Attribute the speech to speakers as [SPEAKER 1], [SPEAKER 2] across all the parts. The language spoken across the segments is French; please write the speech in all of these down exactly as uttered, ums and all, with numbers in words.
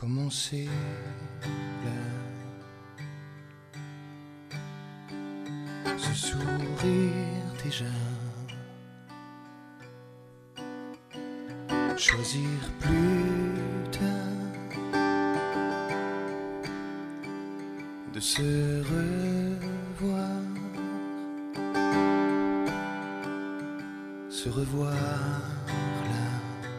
[SPEAKER 1] commencer là. Ce sourire déjà, choisir plus tard de se revoir, se revoir là,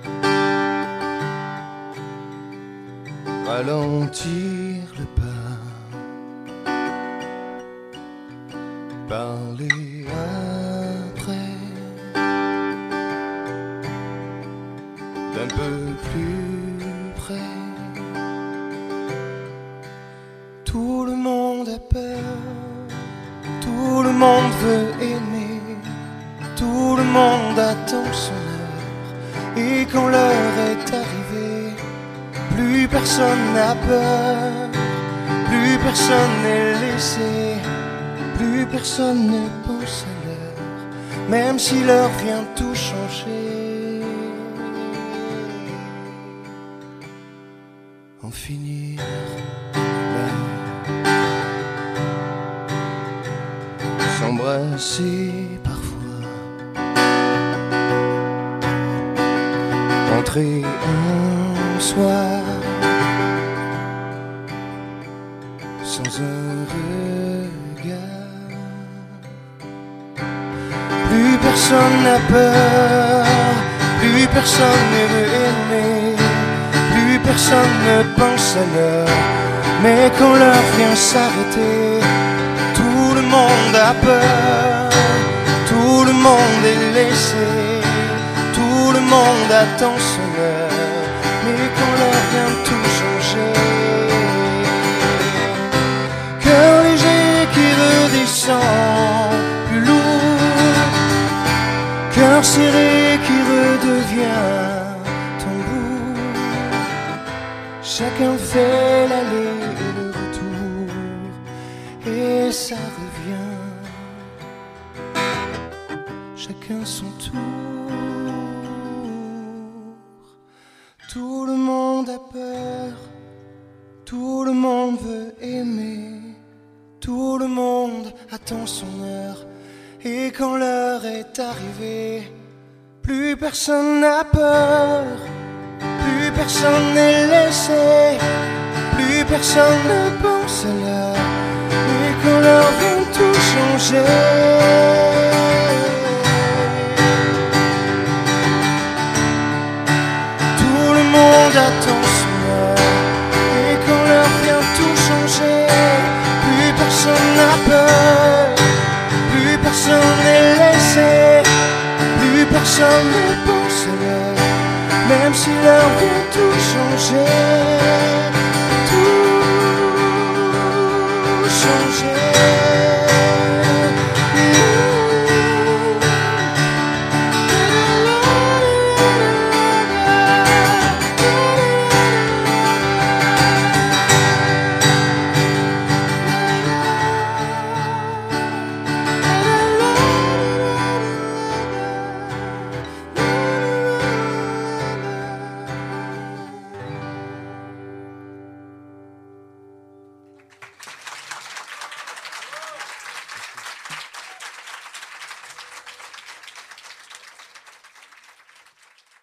[SPEAKER 1] ralentir le pas, parler après d'un peu plus près. Tout le monde a peur, tout le monde veut aimer, tout le monde attend son heure. Et quand l'heure est arrivée, plus personne n'a peur, plus personne n'est laissé, plus personne ne pense à l'heure, même si l'heure vient tout changer. En finir là, s'embrasser parfois, entrer un soir sans un regard. Plus personne n'a peur, plus personne ne veut aimer, plus personne ne pense à l'heure. Mais quand l'heure vient s'arrêter, tout le monde a peur, tout le monde est laissé, tout le monde attend son heure. Mais quand l'heure vient tout changer, cœur léger qui redescend plus lourd, cœur serré qui redevient tambour. Chacun fait l'aller et le retour, et ça revient, chacun son tour. Tout le monde a peur, tout le monde veut aimer, tout le monde attend son heure. Et quand l'heure est arrivée, plus personne n'a peur, plus personne n'est laissé, plus personne ne pense à l'heure. Et quand l'heure vient tout changer, tout le monde attend son heure. Et quand l'heure vient tout changer, plus personne n'a peur, plus personne n'est laissé, plus personne ne pense à l'heure, même si l'heure vient tout changer.